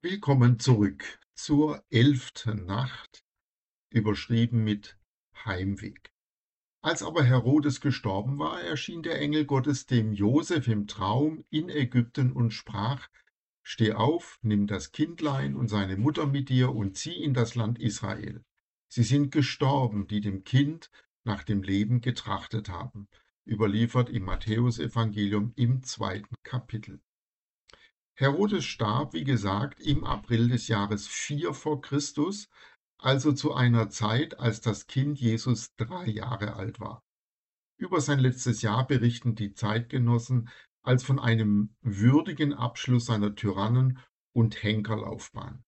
Willkommen zurück zur 11. Nacht, überschrieben mit Heimweg. Als aber Herodes gestorben war, erschien der Engel Gottes dem Josef im Traum in Ägypten und sprach: Steh auf, nimm das Kindlein und seine Mutter mit dir und zieh in das Land Israel. Sie sind gestorben, die dem Kind nach dem Leben getrachtet haben. Überliefert im Matthäusevangelium im 2. Kapitel. Herodes starb, wie gesagt, im April des Jahres 4 vor Christus, also zu einer Zeit, als das Kind Jesus 3 Jahre alt war. Über sein letztes Jahr berichten die Zeitgenossen als von einem würdigen Abschluss seiner Tyrannen- und Henkerlaufbahn.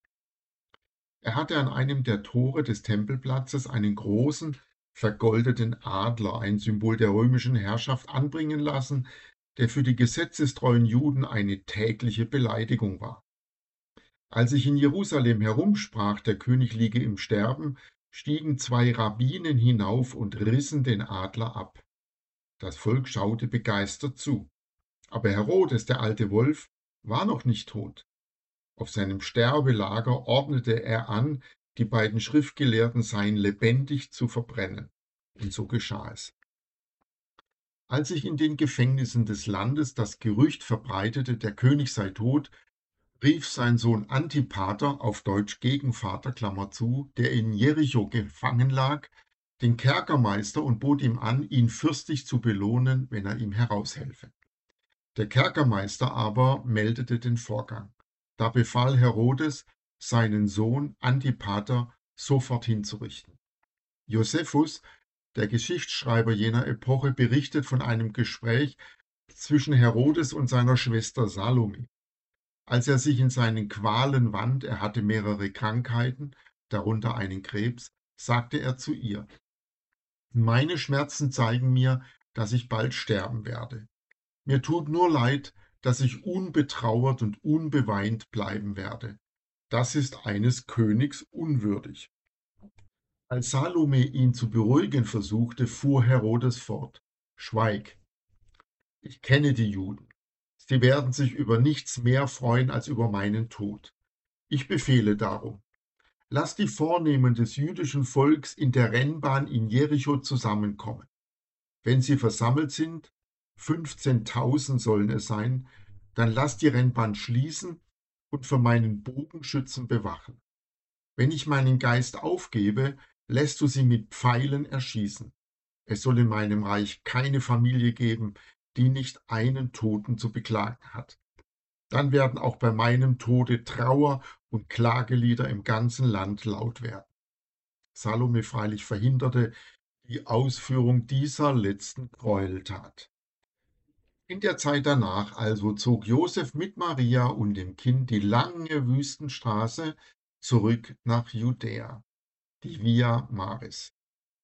Er hatte an einem der Tore des Tempelplatzes einen großen, vergoldeten Adler, ein Symbol der römischen Herrschaft, anbringen lassen, der für die gesetzestreuen Juden eine tägliche Beleidigung war. Als sich in Jerusalem herumsprach, der König liege im Sterben, stiegen 2 Rabbinen hinauf und rissen den Adler ab. Das Volk schaute begeistert zu. Aber Herodes, der alte Wolf, war noch nicht tot. Auf seinem Sterbelager ordnete er an, die beiden Schriftgelehrten seien lebendig zu verbrennen. Und so geschah es. Als sich in den Gefängnissen des Landes das Gerücht verbreitete, der König sei tot, rief sein Sohn Antipater, auf Deutsch Gegenvater, Klammer zu, der in Jericho gefangen lag, den Kerkermeister und bot ihm an, ihn fürstlich zu belohnen, wenn er ihm heraushelfe. Der Kerkermeister aber meldete den Vorgang. Da befahl Herodes, seinen Sohn Antipater sofort hinzurichten. Josephus, der Geschichtsschreiber jener Epoche, berichtet von einem Gespräch zwischen Herodes und seiner Schwester Salome. Als er sich in seinen Qualen wand, er hatte mehrere Krankheiten, darunter einen Krebs, sagte er zu ihr: Meine Schmerzen zeigen mir, dass ich bald sterben werde. Mir tut nur leid, dass ich unbetrauert und unbeweint bleiben werde. Das ist eines Königs unwürdig. Als Salome ihn zu beruhigen versuchte, fuhr Herodes fort: Schweig, ich kenne die Juden. Sie werden sich über nichts mehr freuen als über meinen Tod. Ich befehle darum, lass die Vornehmen des jüdischen Volks in der Rennbahn in Jericho zusammenkommen. Wenn sie versammelt sind, 15.000 sollen es sein, dann lass die Rennbahn schließen und für meinen Bogenschützen bewachen. Wenn ich meinen Geist aufgebe, lässt du sie mit Pfeilen erschießen. Es soll in meinem Reich keine Familie geben, die nicht einen Toten zu beklagen hat. Dann werden auch bei meinem Tode Trauer und Klagelieder im ganzen Land laut werden. Salome freilich verhinderte die Ausführung dieser letzten Gräueltat. In der Zeit danach also zog Josef mit Maria und dem Kind die lange Wüstenstraße zurück nach Judäa, die Via Maris,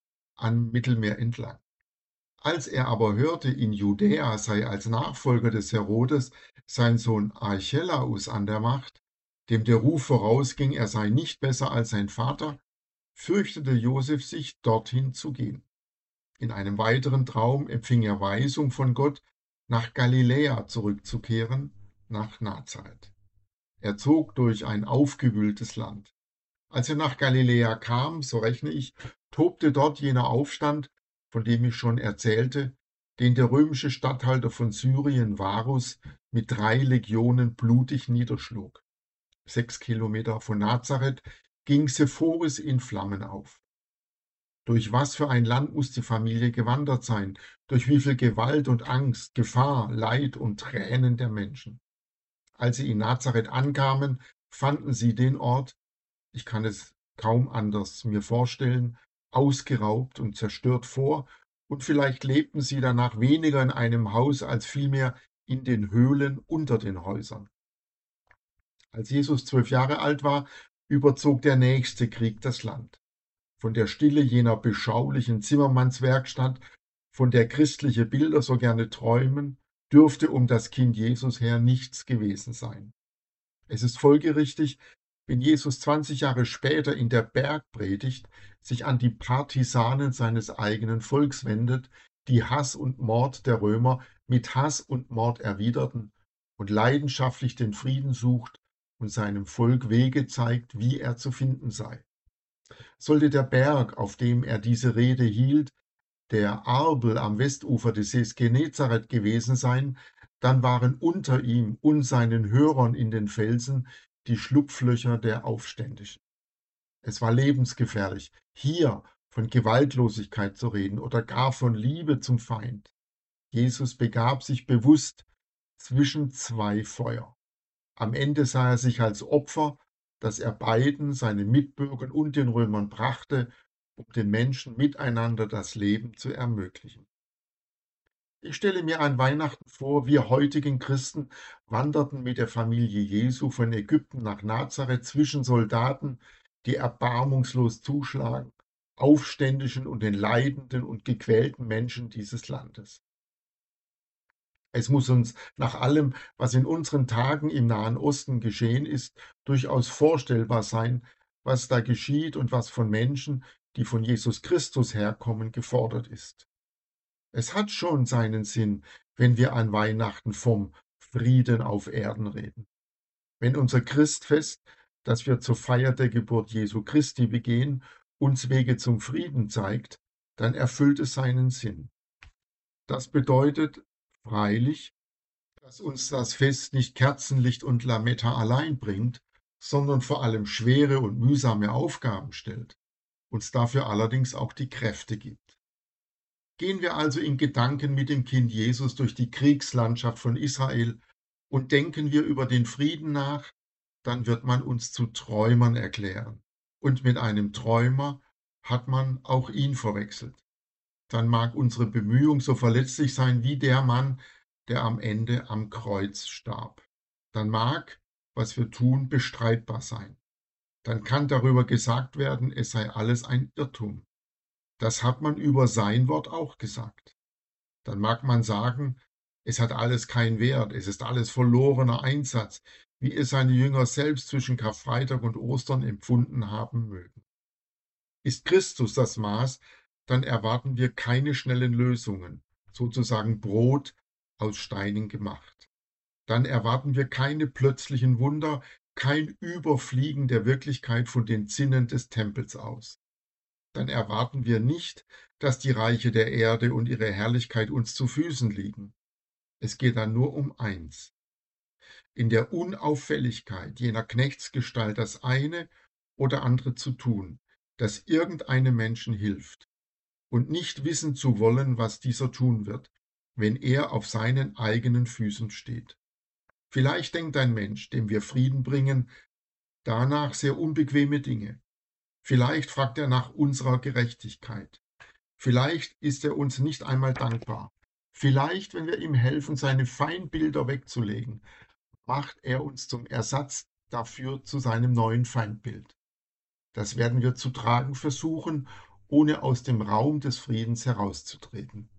am Mittelmeer entlang. Als er aber hörte, in Judäa sei als Nachfolger des Herodes sein Sohn Archelaus an der Macht, dem der Ruf vorausging, er sei nicht besser als sein Vater, fürchtete Josef sich, dorthin zu gehen. In einem weiteren Traum empfing er Weisung von Gott, nach Galiläa zurückzukehren, nach Nazareth. Er zog durch ein aufgewühltes Land. Als er nach Galiläa kam, so rechne ich, tobte dort jener Aufstand, von dem ich schon erzählte, den der römische Statthalter von Syrien, Varus, mit 3 Legionen blutig niederschlug. 6 Kilometer von Nazareth ging Sephoris in Flammen auf. Durch was für ein Land muss die Familie gewandert sein? Durch wie viel Gewalt und Angst, Gefahr, Leid und Tränen der Menschen? Als sie in Nazareth ankamen, fanden sie den Ort, ich kann es kaum anders mir vorstellen, ausgeraubt und zerstört vor, und vielleicht lebten sie danach weniger in einem Haus als vielmehr in den Höhlen unter den Häusern. Als Jesus 12 Jahre alt war, überzog der nächste Krieg das Land. Von der Stille jener beschaulichen Zimmermannswerkstatt, von der christliche Bilder so gerne träumen, dürfte um das Kind Jesus her nichts gewesen sein. Es ist folgerichtig, wenn Jesus 20 Jahre später in der Bergpredigt sich an die Partisanen seines eigenen Volks wendet, die Hass und Mord der Römer mit Hass und Mord erwiderten und leidenschaftlich den Frieden sucht und seinem Volk Wege zeigt, wie er zu finden sei. Sollte der Berg, auf dem er diese Rede hielt, der Arbel am Westufer des Sees Genezareth gewesen sein, dann waren unter ihm und seinen Hörern in den Felsen die Schlupflöcher der Aufständischen. Es war lebensgefährlich, hier von Gewaltlosigkeit zu reden oder gar von Liebe zum Feind. Jesus begab sich bewusst zwischen zwei Feuer. Am Ende sah er sich als Opfer, das er beiden, seinen Mitbürgern und den Römern brachte, um den Menschen miteinander das Leben zu ermöglichen. Ich stelle mir an Weihnachten vor, wir heutigen Christen wanderten mit der Familie Jesu von Ägypten nach Nazareth zwischen Soldaten, die erbarmungslos zuschlagen, Aufständischen und den leidenden und gequälten Menschen dieses Landes. Es muss uns nach allem, was in unseren Tagen im Nahen Osten geschehen ist, durchaus vorstellbar sein, was da geschieht und was von Menschen, die von Jesus Christus herkommen, gefordert ist. Es hat schon seinen Sinn, wenn wir an Weihnachten vom Frieden auf Erden reden. Wenn unser Christfest, das wir zur Feier der Geburt Jesu Christi begehen, uns Wege zum Frieden zeigt, dann erfüllt es seinen Sinn. Das bedeutet freilich, dass uns das Fest nicht Kerzenlicht und Lametta allein bringt, sondern vor allem schwere und mühsame Aufgaben stellt, uns dafür allerdings auch die Kräfte gibt. Gehen wir also in Gedanken mit dem Kind Jesus durch die Kriegslandschaft von Israel und denken wir über den Frieden nach, dann wird man uns zu Träumern erklären. Und mit einem Träumer hat man auch ihn verwechselt. Dann mag unsere Bemühung so verletzlich sein wie der Mann, der am Ende am Kreuz starb. Dann mag, was wir tun, bestreitbar sein. Dann kann darüber gesagt werden, es sei alles ein Irrtum. Das hat man über sein Wort auch gesagt. Dann mag man sagen, es hat alles keinen Wert, es ist alles verlorener Einsatz, wie es seine Jünger selbst zwischen Karfreitag und Ostern empfunden haben mögen. Ist Christus das Maß, dann erwarten wir keine schnellen Lösungen, sozusagen Brot aus Steinen gemacht. Dann erwarten wir keine plötzlichen Wunder, kein Überfliegen der Wirklichkeit von den Zinnen des Tempels aus. Dann erwarten wir nicht, dass die Reiche der Erde und ihre Herrlichkeit uns zu Füßen liegen. Es geht dann nur um eins: in der Unauffälligkeit jener Knechtsgestalt das eine oder andere zu tun, das irgendeinem Menschen hilft, und nicht wissen zu wollen, was dieser tun wird, wenn er auf seinen eigenen Füßen steht. Vielleicht denkt ein Mensch, dem wir Frieden bringen, danach sehr unbequeme Dinge. Vielleicht fragt er nach unserer Gerechtigkeit. Vielleicht ist er uns nicht einmal dankbar. Vielleicht, wenn wir ihm helfen, seine Feindbilder wegzulegen, macht er uns zum Ersatz dafür zu seinem neuen Feindbild. Das werden wir zu tragen versuchen, ohne aus dem Raum des Friedens herauszutreten.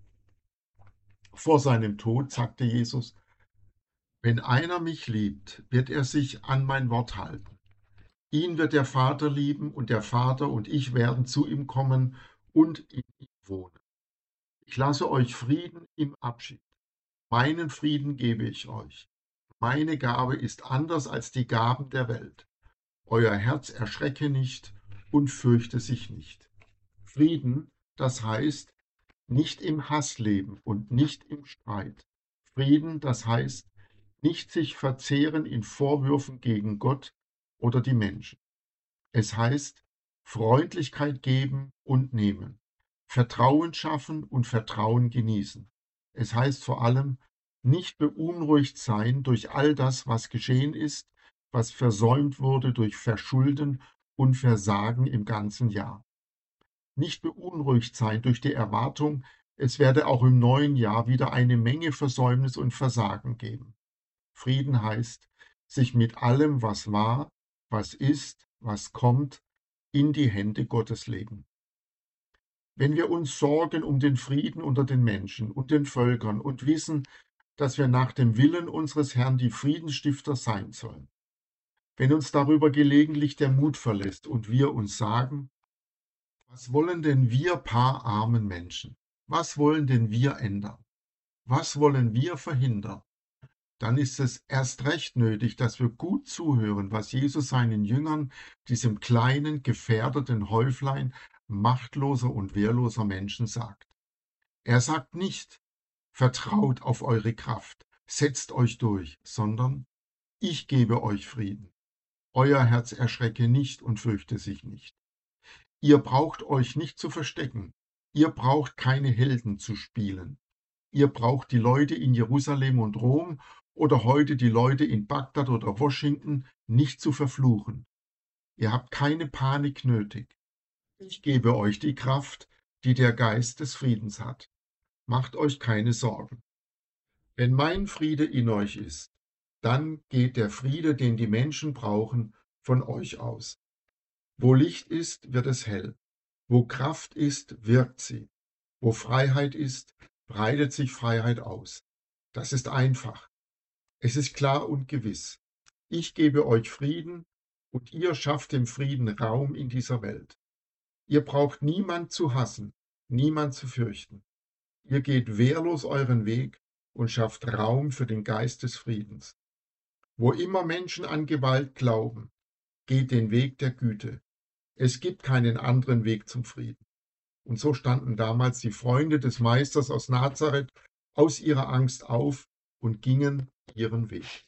Vor seinem Tod sagte Jesus: Wenn einer mich liebt, wird er sich an mein Wort halten. Ihn wird der Vater lieben, und der Vater und ich werden zu ihm kommen und in ihm wohnen. Ich lasse euch Frieden im Abschied. Meinen Frieden gebe ich euch. Meine Gabe ist anders als die Gaben der Welt. Euer Herz erschrecke nicht und fürchte sich nicht. Frieden, das heißt, nicht im Hass leben und nicht im Streit. Frieden, das heißt, nicht sich verzehren in Vorwürfen gegen Gott oder die Menschen. Es heißt, Freundlichkeit geben und nehmen, Vertrauen schaffen und Vertrauen genießen. Es heißt vor allem, nicht beunruhigt sein durch all das, was geschehen ist, was versäumt wurde durch Verschulden und Versagen im ganzen Jahr. Nicht beunruhigt sein durch die Erwartung, es werde auch im neuen Jahr wieder eine Menge Versäumnis und Versagen geben. Frieden heißt, sich mit allem, was war, was ist, was kommt, in die Hände Gottes legen. Wenn wir uns sorgen um den Frieden unter den Menschen und den Völkern und wissen, dass wir nach dem Willen unseres Herrn die Friedensstifter sein sollen, wenn uns darüber gelegentlich der Mut verlässt und wir uns sagen: Was wollen denn wir paar armen Menschen? Was wollen denn wir ändern? Was wollen wir verhindern? dann ist es erst recht nötig, dass wir gut zuhören, was Jesus seinen Jüngern, diesem kleinen, gefährdeten Häuflein machtloser und wehrloser Menschen sagt. Er sagt nicht: Vertraut auf eure Kraft, setzt euch durch, sondern: Ich gebe euch Frieden. Euer Herz erschrecke nicht und fürchte sich nicht. Ihr braucht euch nicht zu verstecken. Ihr braucht keine Helden zu spielen. Ihr braucht die Leute in Jerusalem und Rom oder heute die Leute in Bagdad oder Washington nicht zu verfluchen. Ihr habt keine Panik nötig. Ich gebe euch die Kraft, die der Geist des Friedens hat. Macht euch keine Sorgen. Wenn mein Friede in euch ist, dann geht der Friede, den die Menschen brauchen, von euch aus. Wo Licht ist, wird es hell. Wo Kraft ist, wirkt sie. Wo Freiheit ist, breitet sich Freiheit aus. Das ist einfach. Es ist klar und gewiss. Ich gebe euch Frieden und ihr schafft dem Frieden Raum in dieser Welt. Ihr braucht niemand zu hassen, niemand zu fürchten. Ihr geht wehrlos euren Weg und schafft Raum für den Geist des Friedens. Wo immer Menschen an Gewalt glauben, geht den Weg der Güte. Es gibt keinen anderen Weg zum Frieden. Und so standen damals die Freunde des Meisters aus Nazareth aus ihrer Angst auf und gingen ihren Weg.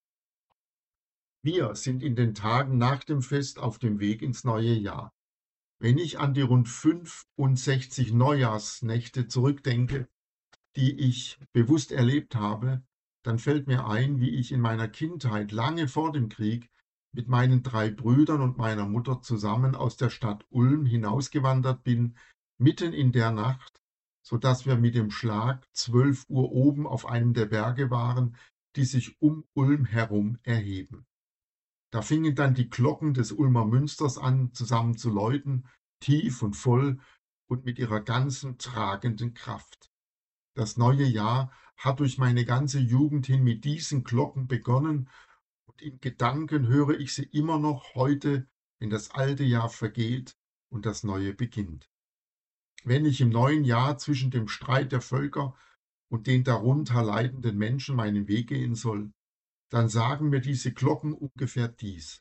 Wir sind in den Tagen nach dem Fest auf dem Weg ins neue Jahr. Wenn ich an die rund 65 Neujahrsnächte zurückdenke, die ich bewusst erlebt habe, dann fällt mir ein, wie ich in meiner Kindheit lange vor dem Krieg mit meinen 3 Brüdern und meiner Mutter zusammen aus der Stadt Ulm hinausgewandert bin, mitten in der Nacht, so dass wir mit dem Schlag 12 Uhr oben auf einem der Berge waren, die sich um Ulm herum erheben. Da fingen dann die Glocken des Ulmer Münsters an, zusammen zu läuten, tief und voll und mit ihrer ganzen tragenden Kraft. Das neue Jahr hat durch meine ganze Jugend hin mit diesen Glocken begonnen und in Gedanken höre ich sie immer noch heute, wenn das alte Jahr vergeht und das neue beginnt. Wenn ich im neuen Jahr zwischen dem Streit der Völker und den darunter leidenden Menschen meinen Weg gehen soll, dann sagen mir diese Glocken ungefähr dies: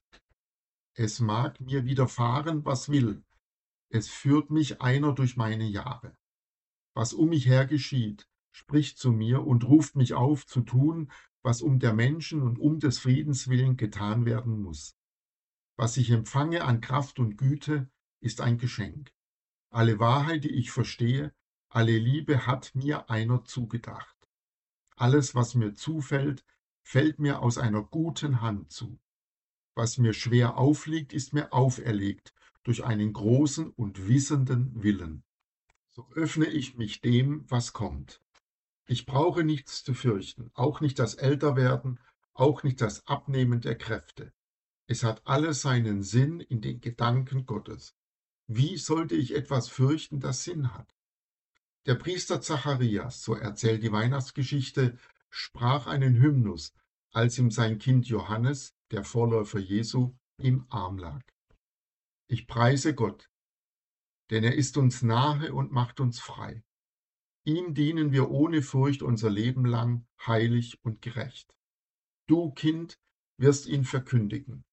Es mag mir widerfahren, was will, es führt mich einer durch meine Jahre. Was um mich her geschieht, spricht zu mir und ruft mich auf, zu tun, was um der Menschen und um des Friedens willen getan werden muss. Was ich empfange an Kraft und Güte, ist ein Geschenk. Alle Wahrheit, die ich verstehe, alle Liebe hat mir einer zugedacht. Alles, was mir zufällt, fällt mir aus einer guten Hand zu. Was mir schwer aufliegt, ist mir auferlegt durch einen großen und wissenden Willen. So öffne ich mich dem, was kommt. Ich brauche nichts zu fürchten, auch nicht das Älterwerden, auch nicht das Abnehmen der Kräfte. Es hat alles seinen Sinn in den Gedanken Gottes. Wie sollte ich etwas fürchten, das Sinn hat? Der Priester Zacharias, so erzählt die Weihnachtsgeschichte, sprach einen Hymnus, als ihm sein Kind Johannes, der Vorläufer Jesu, im Arm lag. Ich preise Gott, denn er ist uns nahe und macht uns frei. Ihm dienen wir ohne Furcht unser Leben lang, heilig und gerecht. Du, Kind, wirst ihn verkündigen.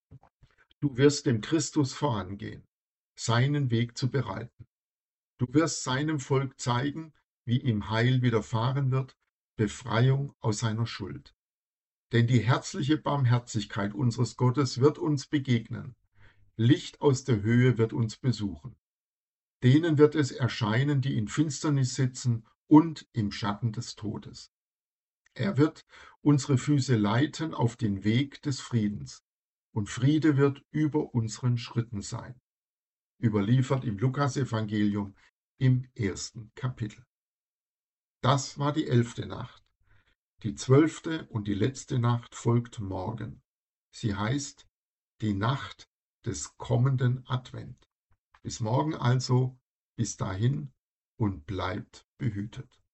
Du wirst dem Christus vorangehen, seinen Weg zu bereiten. Du wirst seinem Volk zeigen, wie ihm Heil widerfahren wird, Befreiung aus seiner Schuld. Denn die herzliche Barmherzigkeit unseres Gottes wird uns begegnen. Licht aus der Höhe wird uns besuchen. Denen wird es erscheinen, die in Finsternis sitzen und im Schatten des Todes. Er wird unsere Füße leiten auf den Weg des Friedens, und Friede wird über unseren Schritten sein. Überliefert im Lukasevangelium im 1. Kapitel. Das war die 11. Nacht. Die 12. und die letzte Nacht folgt morgen. Sie heißt die Nacht des kommenden Advent. Bis morgen also, bis dahin und bleibt behütet.